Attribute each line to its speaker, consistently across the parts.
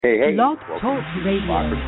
Speaker 1: Hey,
Speaker 2: Blog
Speaker 1: welcome
Speaker 2: Talk
Speaker 1: to
Speaker 2: Radio.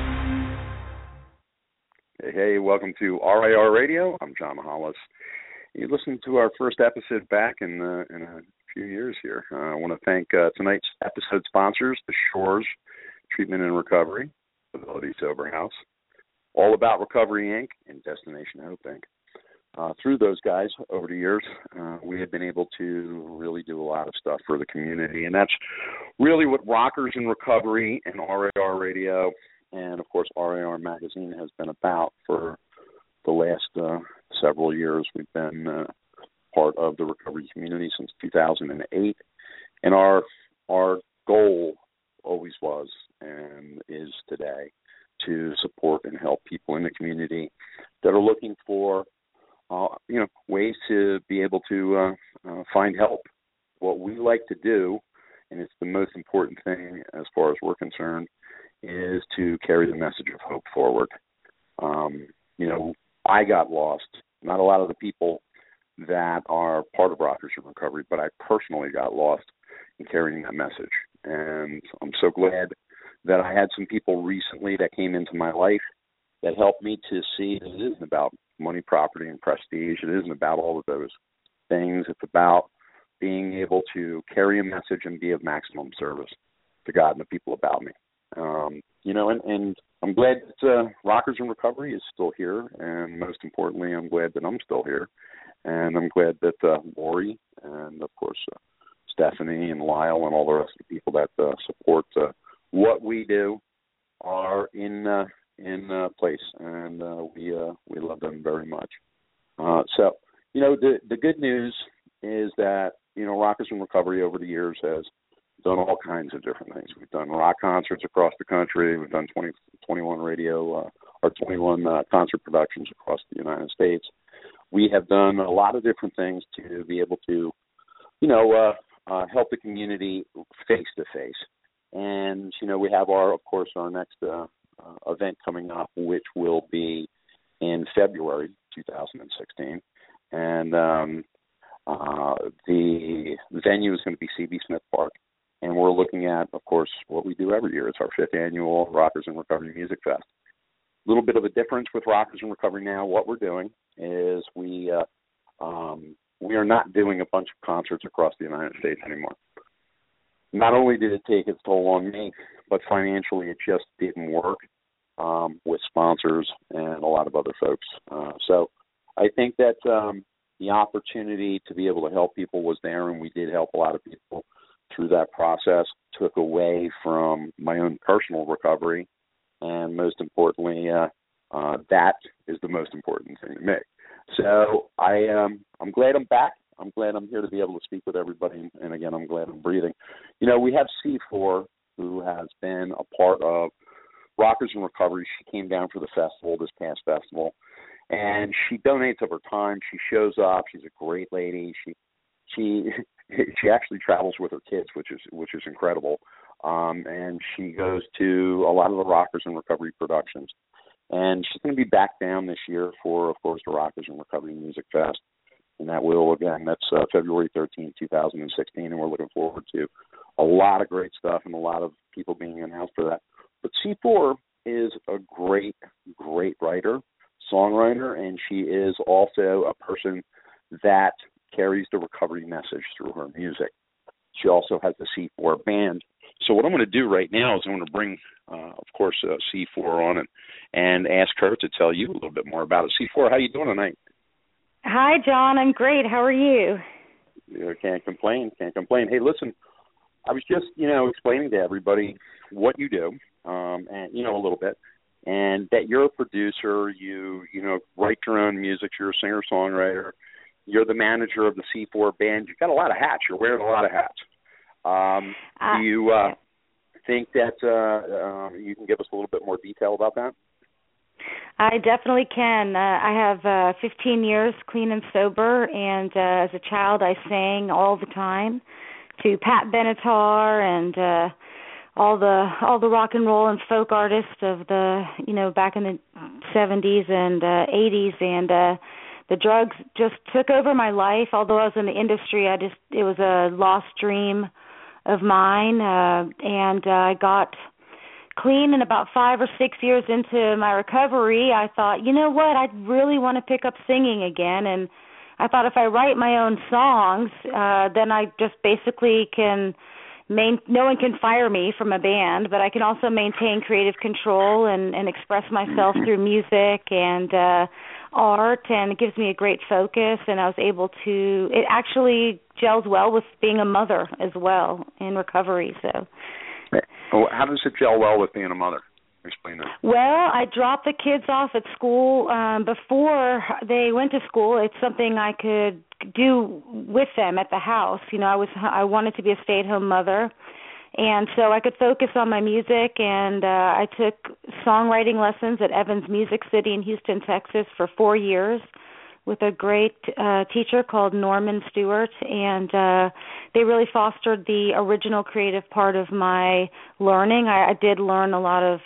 Speaker 1: Hey, welcome to RAR Radio. I'm John Hollis. You listened to our first episode back in a few years here. I want to thank tonight's episode sponsors, The Shores Treatment and Recovery, Ability Sober House, All About Recovery Inc., and Destination Hope Inc. Through those guys over the years, we have been able to really do a lot of stuff for the community, and that's really what Rockers in Recovery and RAR Radio and, of course, RAR Magazine has been about for the last several years. We've been part of the recovery community since 2008, and our goal always was and is today to support and help people in the community that are looking for ways to be able to find help. What we like to do, and it's the most important thing as far as we're concerned, is to carry the message of hope forward. I got lost. Not a lot of the people that are part of Rockers in Recovery, but I personally got lost in carrying that message. And I'm so glad that I had some people recently that came into my life that helped me to see that it isn't about money, property, and prestige. It isn't about all of those things. It's about being able to carry a message and be of maximum service to God and the people about me. And I'm glad that Rockers in Recovery is still here, and most importantly, I'm glad that I'm still here, and I'm glad that Lori and, of course, Stephanie and Lyle and all the rest of the people that support what we do are in place, and we love them very much. The good news is that Rockers in Recovery over the years has done all kinds of different things. We've done rock concerts across the country. We've done 21 concert productions across the United States. We have done a lot of different things to be able to, help the community face to face. And we have our next event coming up, which will be in February 2016, and the venue is going to be C.B. Smith Park. And we're looking at, of course, what we do every year. It's our 5th annual Rockers in Recovery Music Fest. A little bit of a difference with Rockers in Recovery now. What we're doing is we are not doing a bunch of concerts across the United States anymore. Not only did it take its toll on me, but financially it just didn't work with sponsors and a lot of other folks. So I think that the opportunity to be able to help people was there, and we did help a lot of people through that process, took away from my own personal recovery, and most importantly, that is the most important thing to me. So I'm glad I'm back. I'm glad I'm here to be able to speak with everybody, and again, I'm glad I'm breathing. We have C4, who has been a part of Rockers in Recovery. She came down for the festival, this past festival, and she donates of her time. She shows up. She's a great lady. She actually travels with her kids, which is incredible. And she goes to a lot of the Rockers in Recovery productions. And she's going to be back down this year for, of course, the Rockers in Recovery Music Fest. And that's February 13th, 2016, and we're looking forward to a lot of great stuff and a lot of people being announced for that. But C4 is a great, great writer, songwriter, and she is also a person that carries the recovery message through her music. She also has the C4 band. So what I'm going to do right now is I'm going to bring, of course, C4 on and ask her to tell you a little bit more about it. C4, how you doing tonight?
Speaker 3: Hi, John. I'm great. How are you?
Speaker 1: Can't complain. Hey, listen, I was just, explaining to everybody what you do, and, a little bit, and that you're a producer, you write your own music, you're a singer-songwriter, you're the manager of the C4 band. You've got a lot of hats. You're wearing a lot of hats. Do you think that you can give us a little bit more detail about that?
Speaker 3: I definitely can. I have 15 years clean and sober, and as a child I sang all the time to Pat Benatar and all the rock and roll and folk artists of the, back in the 70s and 80s, and the drugs just took over my life. Although I was in the industry, it was a lost dream of mine, and I got clean, and about 5 or 6 years into my recovery, I thought, you know what, I really want to pick up singing again. And I thought if I write my own songs, then I just basically can no one can fire me from a band, but I can also maintain creative control and express myself through music and art, and it gives me a great focus, and I was able to, it actually gels well with being a mother as well in recovery. So,
Speaker 1: how does it gel well with being a mother? Explain that.
Speaker 3: Well, I dropped the kids off at school before they went to school. It's something I could do with them at the house. You know, I wanted to be a stay-at-home mother, and so I could focus on my music. And I took songwriting lessons at Evans Music City in Houston, Texas, for 4 years with a great teacher called Norman Stewart, and they really fostered the original creative part of my learning. I did learn a lot of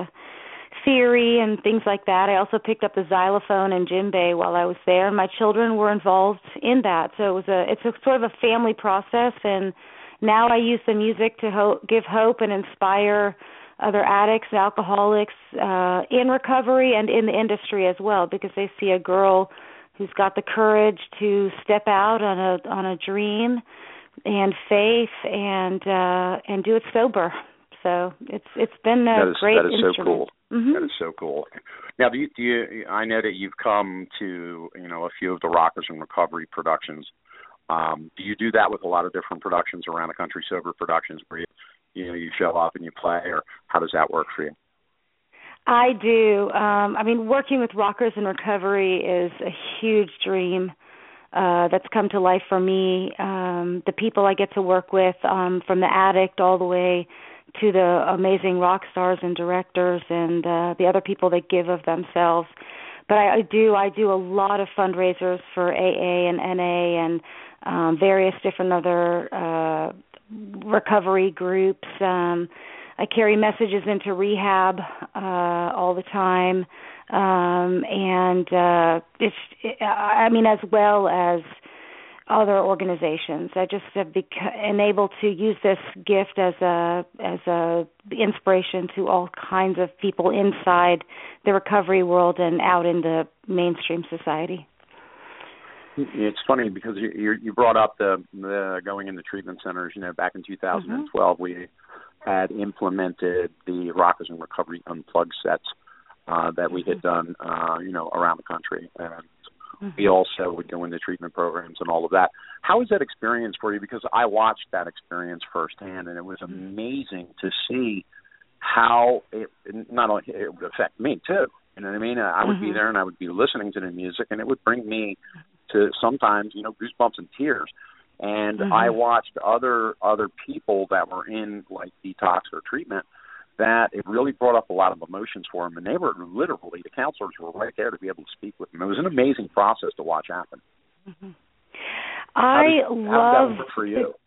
Speaker 3: theory and things like that. I also picked up the xylophone and djembe while I was there, and my children were involved in that. So it's a sort of a family process, and now I use the music to give hope and inspire other addicts and alcoholics in recovery and in the industry as well, because they see a girl who's got the courage to step out on a dream and faith and do it sober. So it's been a great instrument.
Speaker 1: That is so cool.
Speaker 3: Mm-hmm.
Speaker 1: That is so cool. Now, do you? I know that you've come to a few of the Rockers in Recovery productions. Do you do that with a lot of different productions around the country, sober productions, where you show up and you play, or how does that work for you?
Speaker 3: I do. I mean, working with Rockers in Recovery is a huge dream that's come to life for me. The people I get to work with, from the addict all the way to the amazing rock stars and directors and the other people that give of themselves. But I do a lot of fundraisers for AA and NA and various different other recovery groups. I carry messages into rehab all the time, and as well as other organizations. I just have enabled to use this gift as a inspiration to all kinds of people inside the recovery world and out in the mainstream society.
Speaker 1: It's funny because you brought up the going into treatment centers. Back in 2012, we had implemented the Rockers in Recovery Unplugged sets that we had done, around the country. And we also would go into treatment programs and all of that. How was that experience for you? Because I watched that experience firsthand, and it was amazing to see how it not only it would affect me too. You know what I mean? I would be there and I would be listening to the music, and it would bring me to sometimes, goosebumps and tears. And I watched other people that were in like detox or treatment that it really brought up a lot of emotions for them, and they were literally, the counselors were right there to be able to speak with them. It was an amazing process to watch happen.
Speaker 3: How did that
Speaker 1: work for you?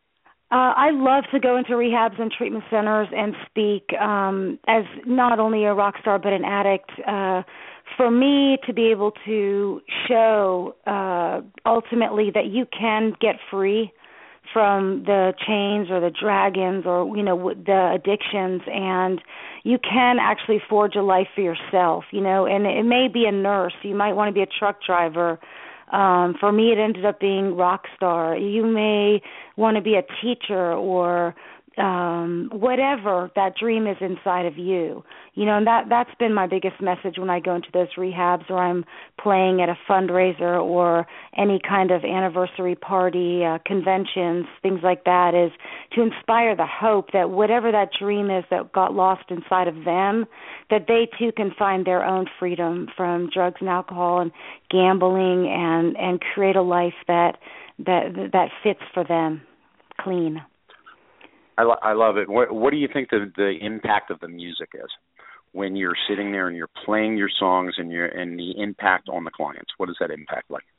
Speaker 3: I love to go into rehabs and treatment centers and speak as not only a rock star but an addict. For me to be able to show ultimately that you can get free from the chains or the dragons or, the addictions, and you can actually forge a life for yourself, and it may be a nurse. You might want to be a truck driver. For me, it ended up being rock star. You may want to be a teacher or whatever that dream is inside of you. And that's been my biggest message when I go into those rehabs or I'm playing at a fundraiser or any kind of anniversary party, conventions, things like that, is to inspire the hope that whatever that dream is that got lost inside of them, that they too can find their own freedom from drugs and alcohol and gambling and create a life that fits for them, clean.
Speaker 1: I love it. What do you think the impact of the music is when you're sitting there and you're playing your songs and the impact on the clients? What is that impact like?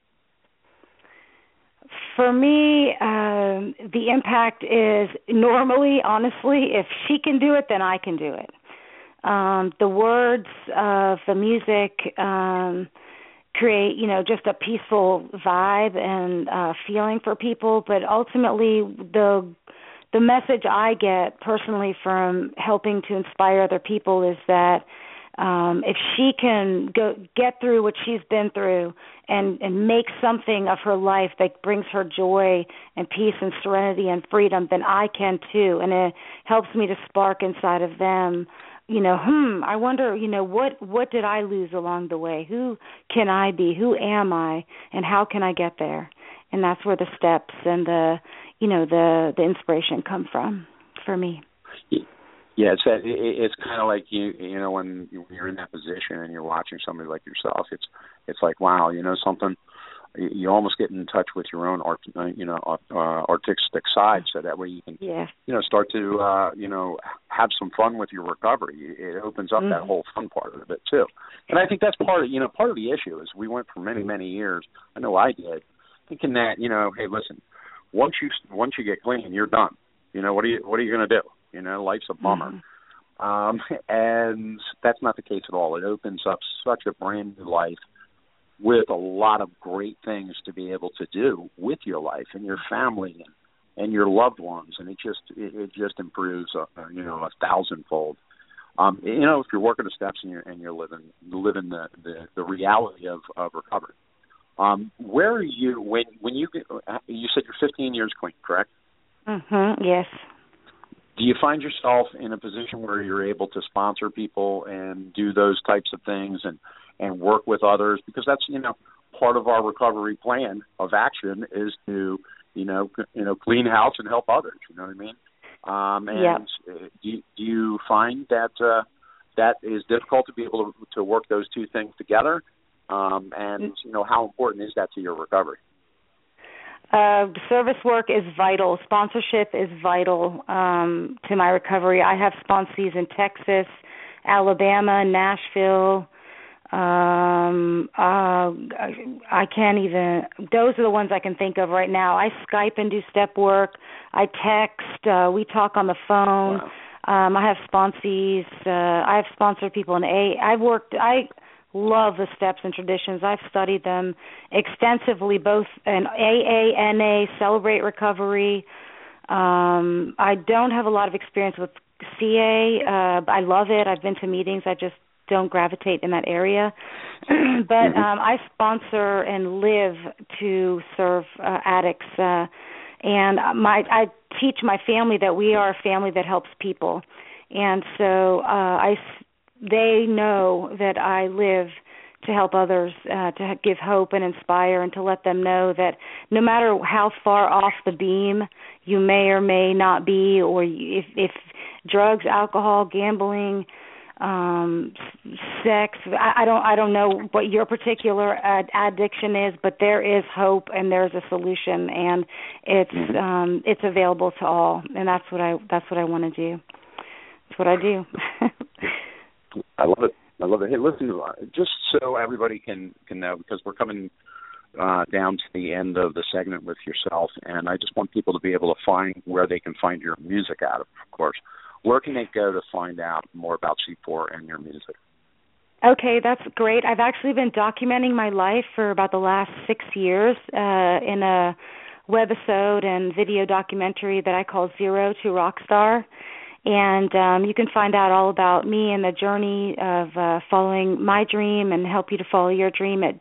Speaker 3: For me, the impact is normally, honestly, if she can do it, then I can do it. The words of the music create, just a peaceful vibe and feeling for people, but ultimately the the message I get personally from helping to inspire other people is that if she can get through what she's been through and make something of her life that brings her joy and peace and serenity and freedom, then I can too. And it helps me to spark inside of them, I wonder, what did I lose along the way? Who can I be? Who am I? And how can I get there? And that's where the steps and the inspiration come from for me.
Speaker 1: Yeah, it's kind of like when you're in that position and you're watching somebody like yourself, it's like, wow, something. You almost get in touch with your own artistic side, so that way you can start to have some fun with your recovery. It opens up that whole fun part of it too. And I think that's part of the issue is we went for many years. I know I did, thinking that hey, listen, once you get clean, you're done. What are you going to do? Life's a bummer. And that's not the case at all. It opens up such a brand new life with a lot of great things to be able to do with your life and your family and your loved ones, and it just improves a thousandfold. If you're working the steps and you're living the reality of recovery. Where are you when you said you're 15 years clean, correct?
Speaker 3: Yes.
Speaker 1: Do you find yourself in a position where you're able to sponsor people and do those types of things and work with others? Because that's, part of our recovery plan of action is to, clean house and help others. You know what I mean? Do you find that that is difficult to be able to work those two things together? And how important is that to your recovery?
Speaker 3: Service work is vital. Sponsorship is vital to my recovery. I have sponsees in Texas, Alabama, Nashville. I can't even. Those are the ones I can think of right now. I Skype and do step work. I text. We talk on the phone. Wow. I have sponsees. I have sponsored people in I love the steps and traditions. I've studied them extensively, both in AA, NA, Celebrate Recovery. I don't have a lot of experience with CA. I love it. I've been to meetings. I just don't gravitate in that area. But I sponsor and live to serve addicts. And I teach my family that we are a family that helps people. And so they know that I live to help others, to give hope and inspire, and to let them know that no matter how far off the beam you may or may not be, or if drugs, alcohol, gambling, sex, I don't know what your particular addiction is, but there is hope and there's a solution, and it's available to all, and that's what I want to do. That's what I do.
Speaker 1: I love it. Hey, listen, just so everybody can know, because we're coming down to the end of the segment with yourself, and I just want people to be able to find where they can find your music out of course. Where can they go to find out more about C4 and your music?
Speaker 3: Okay, that's great. I've actually been documenting my life for about the last 6 years in a webisode and video documentary that I call Zero to Rockstar. And you can find out all about me and the journey of following my dream and help you to follow your dream at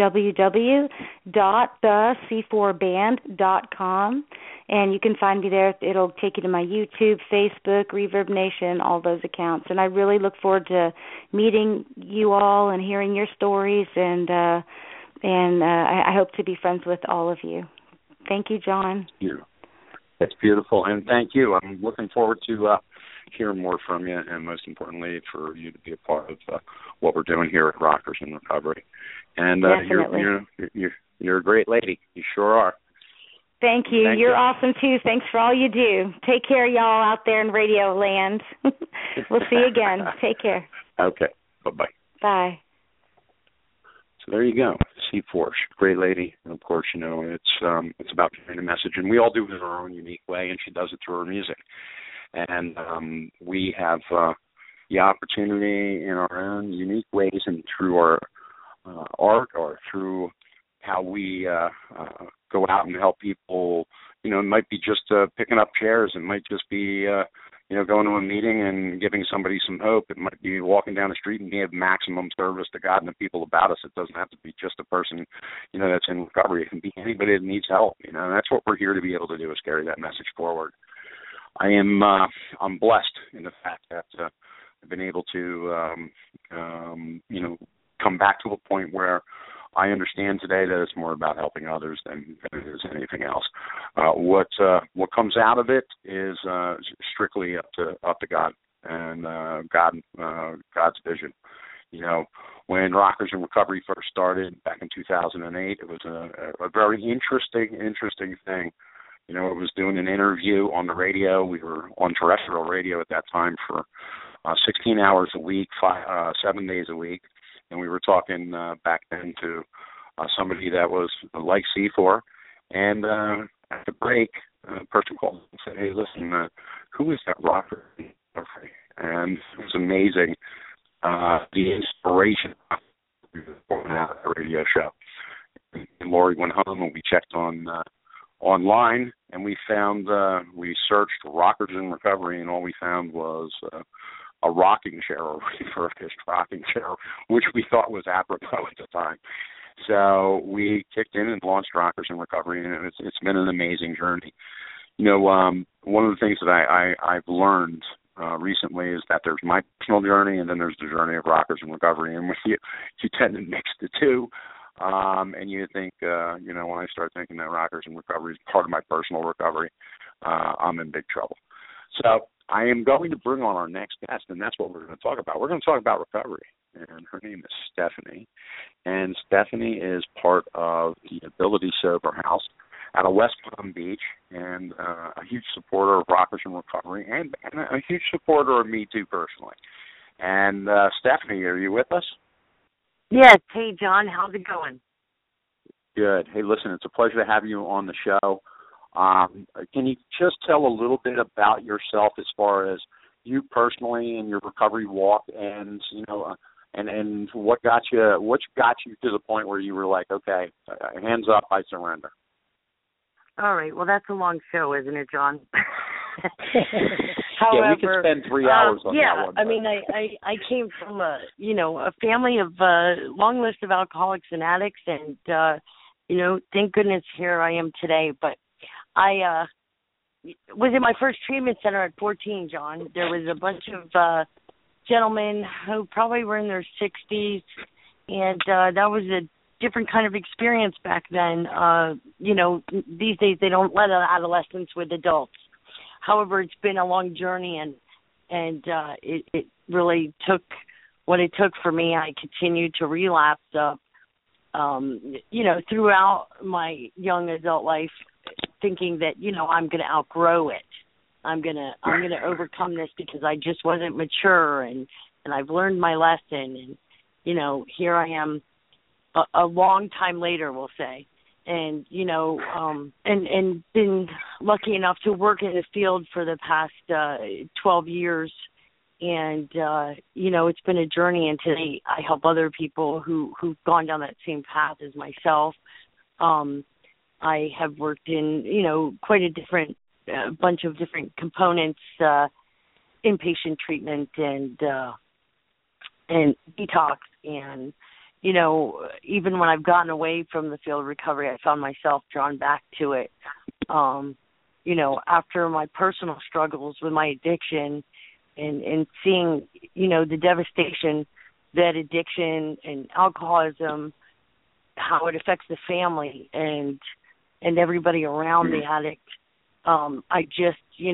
Speaker 3: www.thec4band.com. And you can find me there. It'll take you to my YouTube, Facebook, Reverb Nation, all those accounts. And I really look forward to meeting you all and hearing your stories. And I hope to be friends with all of you. Thank you, John.
Speaker 1: Yeah. That's beautiful, and thank you. I'm looking forward to hearing more from you, and most importantly, for you to be a part of what we're doing here at Rockers in Recovery. And you're a great lady. You sure are.
Speaker 3: Thank you. You're awesome, too. Thanks for all you do. Take care, y'all, out there in radio land. We'll see you again. Take care.
Speaker 1: Okay. Bye-bye.
Speaker 3: Bye.
Speaker 1: So there you go. C4, great lady. And of course, it's about carrying a message, and we all do it in our own unique way, and she does it through her music. And we have the opportunity in our own unique ways and through our art or through how we go out and help people, it might be just picking up chairs. It might just be going to a meeting and giving somebody some hope. It might be walking down the street and give maximum service to God and the people about us. It doesn't have to be just a person, that's in recovery. It can be anybody that needs help, and that's what we're here to be able to do, is carry that message forward. I'm blessed in the fact that I've been able to, come back to a point where I understand today that it's more about helping others than it is anything else. What comes out of it is strictly up to God and God's vision. When Rockers in Recovery first started back in 2008, it was a very interesting thing. It was doing an interview on the radio. We were on terrestrial radio at that time for 16 hours a week, 7 days a week. And we were talking back then to somebody that was like C4. And at the break, a person called and said, "Hey, listen, who is that rocker?" And it was amazing, the inspiration of the radio show. And Lori went home and we checked online, and we found, we searched Rockers in Recovery, and all we found was a rocking chair, a refurbished rocking chair, which we thought was apropos at the time. So we kicked in and launched Rockers in Recovery, and it's been an amazing journey. One of the things that I've learned recently is that there's my personal journey, and then there's the journey of Rockers in Recovery, and you tend to mix the two. And you think, when I start thinking that Rockers in Recovery is part of my personal recovery, I'm in big trouble. So I am going to bring on our next guest, and that's what we're going to talk about. We're going to talk about recovery, and her name is Stephanie. And Stephanie is part of the Ability Sober House out of West Palm Beach, and a huge supporter of Rockers in Recovery, and a huge supporter of me too personally. And Stephanie, are you with us?
Speaker 2: Yes. Hey, John. How's it going?
Speaker 1: Good. Hey, listen, it's a pleasure to have you on the show. Can you just tell a little bit about yourself as far as you personally and your recovery walk, and and what got you to the point where you were like, okay, hands up, I surrender?
Speaker 2: All right. Well, that's a long show, isn't it, John?
Speaker 1: However, yeah, we could spend 3 hours on that one.
Speaker 2: I mean, I came from a family of long list of alcoholics and addicts, and thank goodness here I am today. But I was in my first treatment center at 14, John. There was a bunch of gentlemen who probably were in their 60s, and that was a different kind of experience back then. These days they don't let adolescents with adults. However, it's been a long journey, and it really took what it took for me. I continued to relapse throughout my young adult life, thinking that, I'm going to outgrow it. I'm going to overcome this because I just wasn't mature, and I've learned my lesson, and here I am a long time later, we'll say. And, and been lucky enough to work in the field for the past 12 years. And, it's been a journey. And today I help other people who've gone down that same path as myself. I have worked in, quite a bunch of different components, inpatient treatment and detox, and even when I've gotten away from the field of recovery, I found myself drawn back to it. After my personal struggles with my addiction and seeing, the devastation that addiction and alcoholism, how it affects the family and everybody around the addict. I just,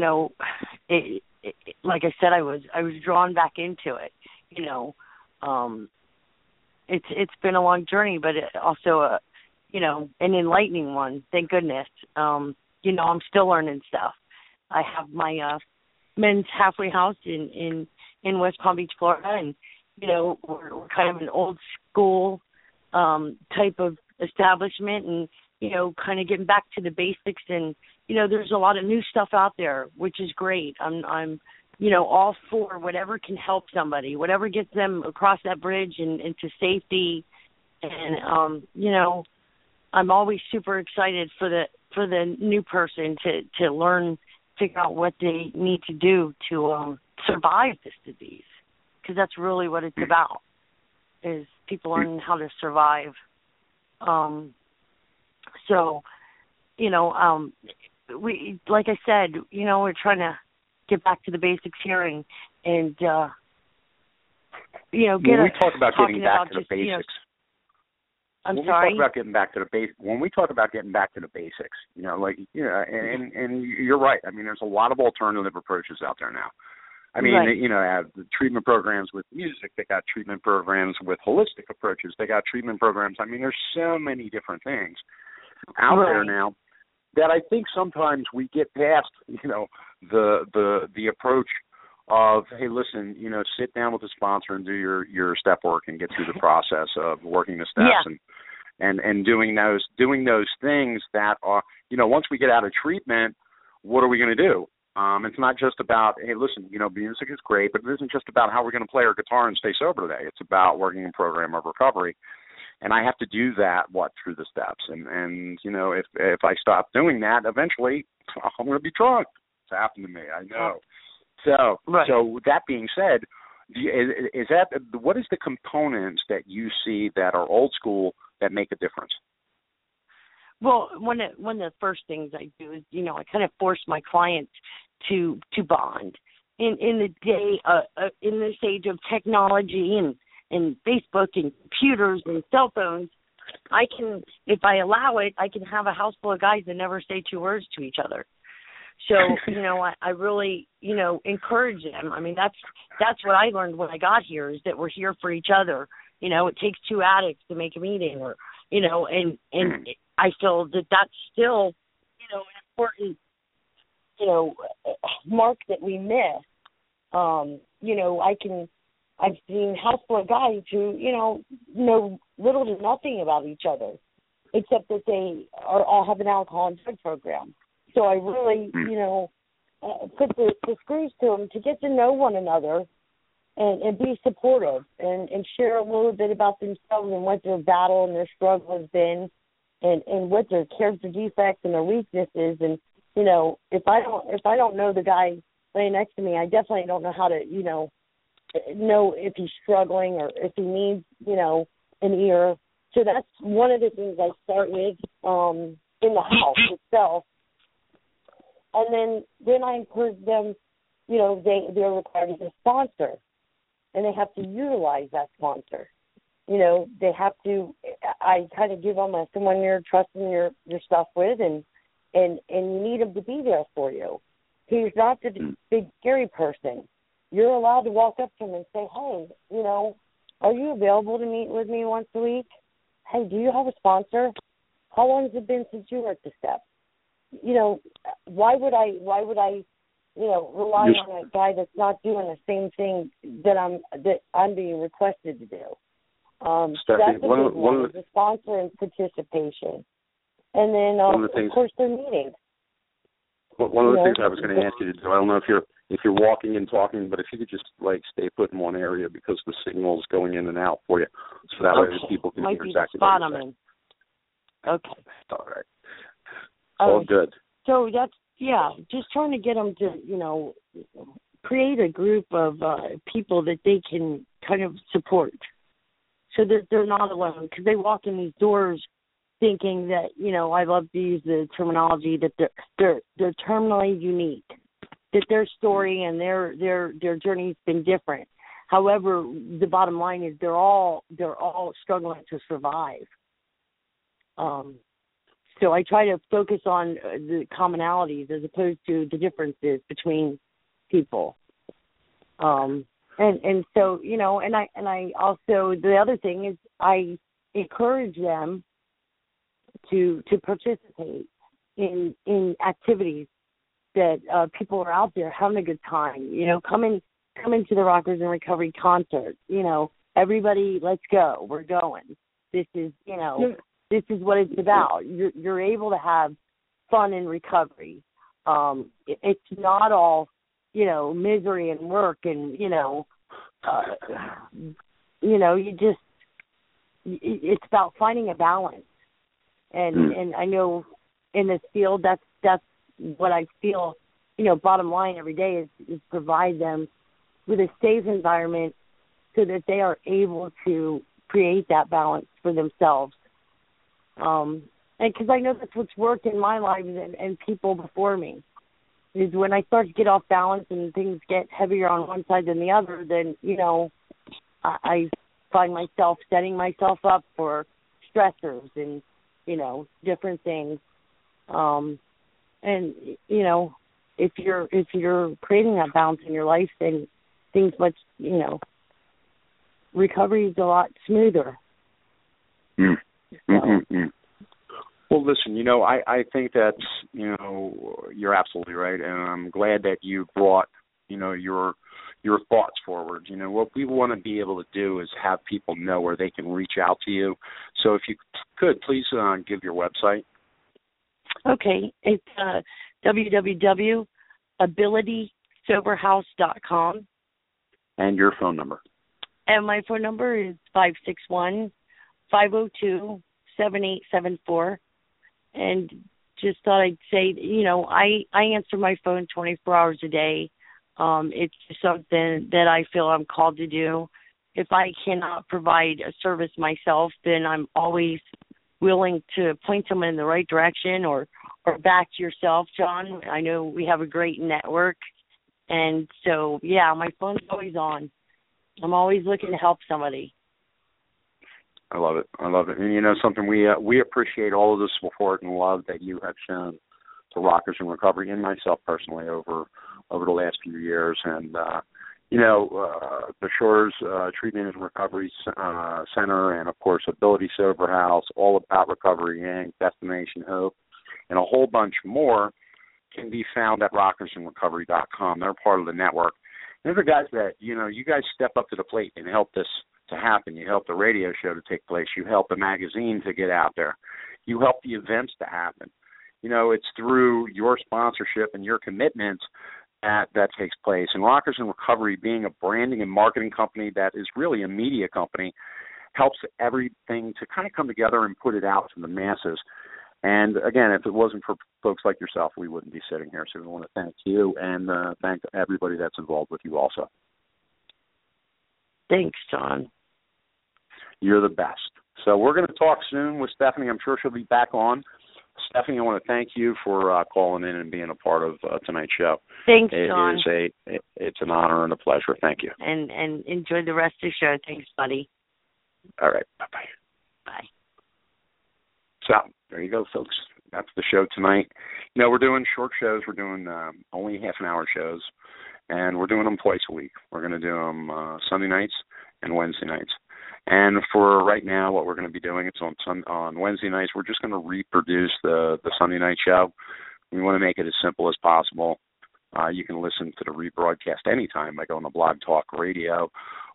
Speaker 2: like I said, I was drawn back into it, It's been a long journey, but also an enlightening one. Thank goodness. I'm still learning stuff. I have my men's halfway house in West Palm Beach, Florida, and we're kind of an old school type of establishment, and kind of getting back to the basics. And there's a lot of new stuff out there, which is great. I'm all for whatever can help somebody, whatever gets them across that bridge and into safety. And, I'm always super excited for for the new person to learn, figure out what they need to do to survive this disease, because that's really what it's about, is people learning how to survive. So, we, like I said, we're trying to get back to the basics here and get
Speaker 1: when we talk about getting back to the basics.
Speaker 2: I'm
Speaker 1: when
Speaker 2: sorry.
Speaker 1: We talk about getting back to the when we talk about getting back to the basics, and you're right. I mean, there's a lot of alternative approaches out there now. I mean,
Speaker 2: right.
Speaker 1: They have the treatment programs with music. They got treatment programs with holistic approaches. They got treatment programs. I mean, there's so many different things out
Speaker 2: right.
Speaker 1: there now that I think sometimes we get past, the approach of, hey, listen, sit down with the sponsor and do your step work and get through the process of working the steps and doing those things that are, once we get out of treatment, what are we going to do? It's not just about, hey, listen, music is great, but it isn't just about how we're going to play our guitar and stay sober today. It's about working a program of recovery. And I have to do that, through the steps. And if I stop doing that, eventually I'm going to be drunk. It's happened to me, I know. So,
Speaker 2: right.
Speaker 1: So with that being said, what is the components that you see that are old school that make a difference?
Speaker 2: Well, one of the first things I do is, I kind of force my clients to bond. In the day, in this age of technology and Facebook and computers and cell phones, I can, if I allow it, I can have a house full of guys that never say two words to each other. So, I really, encourage them. I mean, that's what I learned when I got here, is that we're here for each other. It takes two addicts to make a meeting, or, and I feel that that's still, an important, mark that we miss. I've seen house full of guys who, know little to nothing about each other, except that they all have an alcohol and drug program. So I really, put the screws to them to get to know one another and be supportive and share a little bit about themselves and what their battle and their struggle has been and what their character defects and their weaknesses. And, if I don't know the guy laying next to me, I definitely don't know how to, know if he's struggling or if he needs, an ear. So that's one of the things I start with in the house itself. And then I encourage them, they're required to be a sponsor, and they have to utilize that sponsor. They have to, I kind of give them someone you're trusting your stuff with, and you need them to be there for you. He's not the big scary person. You're allowed to walk up to him and say, hey, are you available to meet with me once a week? Hey, do you have a sponsor? How long has it been since you were at the steps? Why would I rely on a guy that's not doing the same thing that I'm being requested to do? That's one of the sponsor and participation. And then, of course, their meetings.
Speaker 1: One of the things I was going to ask you to do, I don't know if you're walking and talking, but if you could just stay put in one area because the signal is going in and out for you, so that way people can hear exactly what you're saying.
Speaker 2: Okay.
Speaker 1: All right. All good.
Speaker 2: So that's, just trying to get them to, create a group of people that they can kind of support so that they're not alone, because they walk in these doors thinking that, I love to use the terminology that they're terminally unique, that their story and their journey's been different. However, the bottom line is they're all struggling to survive. So I try to focus on the commonalities as opposed to the differences between people. And so, and I also, the other thing is I encourage them to participate in activities that people are out there having a good time. Come into the Rockers in Recovery concert. Everybody, let's go. We're going. This is, this is what it's about. You're able to have fun in recovery. It's not all, misery and work and, it's about finding a balance. And I know in this field. That's what I feel, bottom line every day is provide them with a safe environment so that they are able to create that balance for themselves. And because I know that's what's worked in my life and people before me, is when I start to get off balance and things get heavier on one side than the other, then, I find myself setting myself up for stressors and, different things. And, if you're creating that balance in your life, then things much, recovery is a lot smoother.
Speaker 1: Well, listen, I think that's, you're absolutely right, and I'm glad that you brought, your thoughts forward. What we want to be able to do is have people know where they can reach out to you. So if you could, please give your website.
Speaker 2: Okay, it's www.abilitysoberhouse.com.
Speaker 1: And your phone number.
Speaker 2: And my phone number is 561-502-7874. And just thought I'd say, I answer my phone 24 hours a day. It's just something that I feel I'm called to do. If I cannot provide a service myself, then I'm always willing to point someone in the right direction or back to yourself, John. I know we have a great network. And so, yeah, my phone's always on. I'm always looking to help somebody.
Speaker 1: I love it. And something we appreciate all of the support and love that you have shown to Rockers in Recovery and myself personally over the last few years. And the Shores Treatment and Recovery Center, and of course Ability Sober House, All About Recovery Inc., Destination Hope, and a whole bunch more can be found at rockersandrecovery.com. They're part of the network. And they're the guys that you guys step up to the plate and help this to happen. You help the radio show to take place. You help the magazine to get out there. You help the events to happen. It's through your sponsorship and your commitment that takes place. And Rockers in Recovery, being a branding and marketing company that is really a media company, helps everything to kind of come together and put it out to the masses. And again, if it wasn't for folks like yourself, we wouldn't be sitting here. So we want to thank you and thank everybody that's involved with you also.
Speaker 2: Thanks, John.
Speaker 1: You're the best. So we're going to talk soon with Stephanie. I'm sure she'll be back on. Stephanie, I want to thank you for calling in and being a part of tonight's show.
Speaker 2: Thanks, John.
Speaker 1: It's an honor and a pleasure. Thank you.
Speaker 2: And enjoy the rest of the show. Thanks, buddy.
Speaker 1: All right. Bye-bye.
Speaker 2: Bye.
Speaker 1: So there you go, folks. That's the show tonight. We're doing short shows. We're doing only half-an-hour shows, and we're doing them twice a week. We're going to do them Sunday nights and Wednesday nights. And for right now, what we're going to be doing, it's on Wednesday nights. We're just going to reproduce the Sunday night show. We want to make it as simple as possible. You can listen to the rebroadcast anytime by going to Blog Talk Radio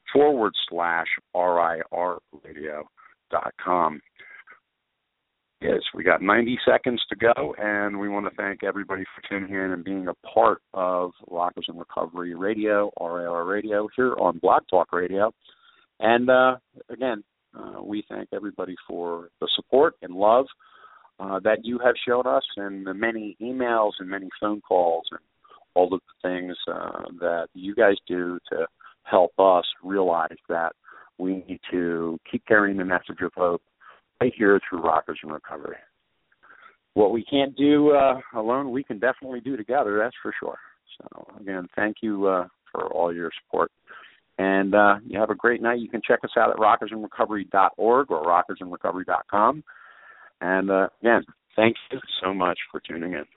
Speaker 1: /RIRradio.com. Yes, we got 90 seconds to go, and we want to thank everybody for tuning in and being a part of Rockers in Recovery Radio, RIR Radio, here on Blog Talk Radio. And, again, we thank everybody for the support and love that you have shown us, and the many emails and many phone calls and all of the things that you guys do to help us realize that we need to keep carrying the message of hope right here through Rockers in Recovery. What we can't do alone, we can definitely do together, that's for sure. So, again, thank you for all your support. And you have a great night. You can check us out at rockersandrecovery.org or rockersandrecovery.com. And, again, thank you so much for tuning in.